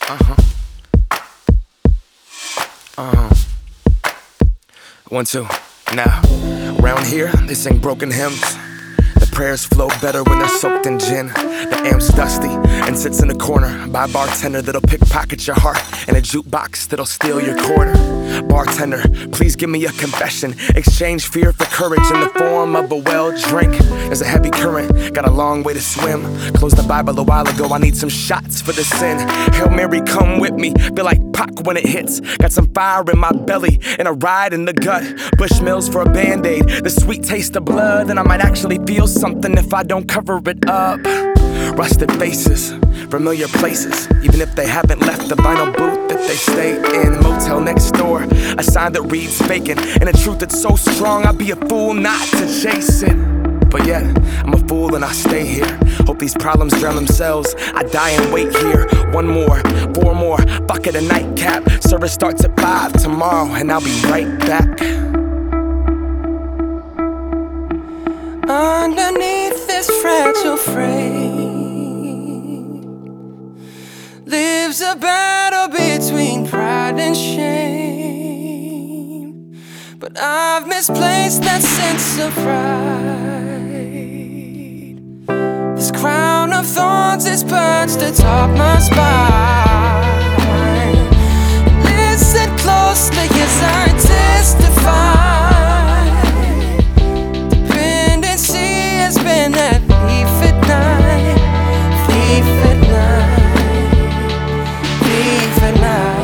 Uh-huh. 1, 2. Now, around here, they sing broken hymns. The prayers flow better when they're soaked in gin. The amp's dusty and sits in the corner by a bartender that'll pickpocket your heart and a jukebox that'll steal your quarter. Bartender, please give me a confession. Exchange fear for courage in the form of a well drink. There's a heavy current, got a long way to swim. Closed the Bible a while ago, I need some shots for the sin. Hail Mary, come with me, feel like Pac when it hits. Got some fire in my belly and a ride in the gut. Bushmills for a Band-Aid, the sweet taste of blood. And I might actually feel something if I don't cover it up. Rusted faces, familiar places, even if they haven't left the vinyl booth that they stay in. Motel next door, a sign that reads vacant, and a truth that's so strong I'd be a fool not to chase it. But yet, I'm a fool and I stay here. Hope these problems drown themselves. I die and wait here. 1 more, 4 more, bucket of nightcap. Service starts at 5 tomorrow, and I'll be right back. Underneath this fragile frame lives a battle between pride and shame. But I've misplaced that sense of pride. This crown of thorns is perched atop my spine. Listen closely as I testify. Been that thief at night, thief at night, thief at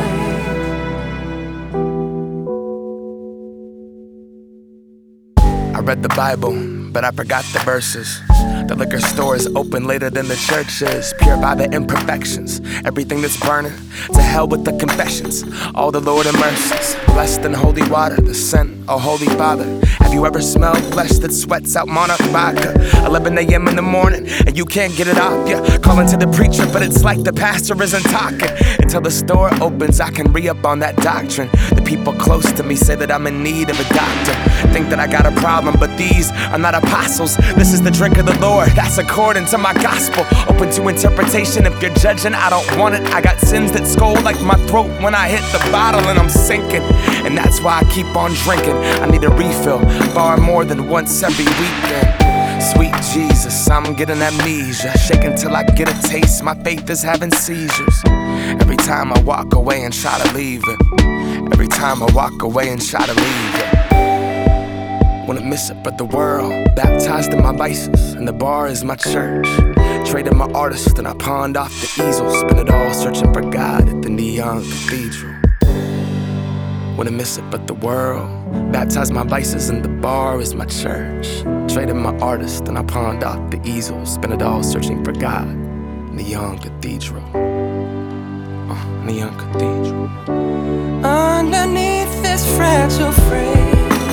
I read the Bible, but I forgot the verses. The liquor store is open later than the church is. Pure by the imperfections, everything that's burning. To hell with the confessions, all the Lord and mercies. Blessed in holy water, the scent, oh Holy Father. Have you ever smelled flesh that sweats out Monarch vodka? 11 a.m. in the morning, and you can't get it off ya. Calling to the preacher, but it's like the pastor isn't talking. Until the store opens, I can re-up on that doctrine. The people close to me say that I'm in need of a doctor. Think that I got a problem, but these are not apostles. This is the drink of the Lord, that's according to my gospel. Open to interpretation, if you're judging, I don't want it. I got sins that scold like my throat when I hit the bottle and I'm sinking. And that's why I keep on drinking. I need a refill, far more than once every weekend. Sweet Jesus, I'm getting amnesia. Shaking till I get a taste, my faith is having seizures. Every time I walk away and try to leave it. Every time I walk away and try to leave it. Wanna miss it but the world, baptized in my vices, and the bar is my church. Traded my artist and I pawned off the easel. Spent it all searching for God at the neon cathedral. Wanna miss it but the world, baptized my vices and the bar is my church. Traded my artist and I pawned off the easel. Spent it all searching for God in the young cathedral. In the young cathedral. Underneath this fragile frame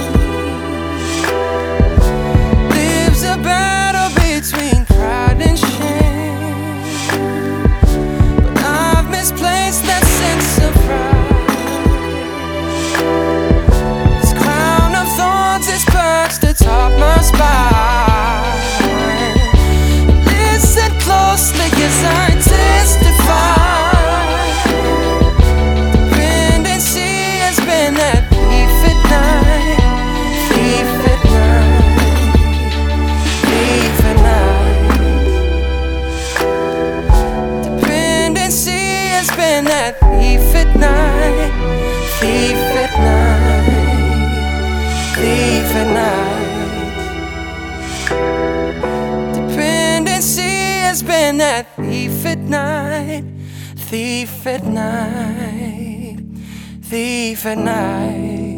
lives a battle between pride and shame. But I've misplaced that sense of pride. This crown of thorns is perched atop my spine. Listen closely as I testify. Dependency has been that thief at night, thief at night, thief at night. Dependency has been that thief at night, thief at night, thief at night. Dependency has been that thief at night, thief at night, thief at night.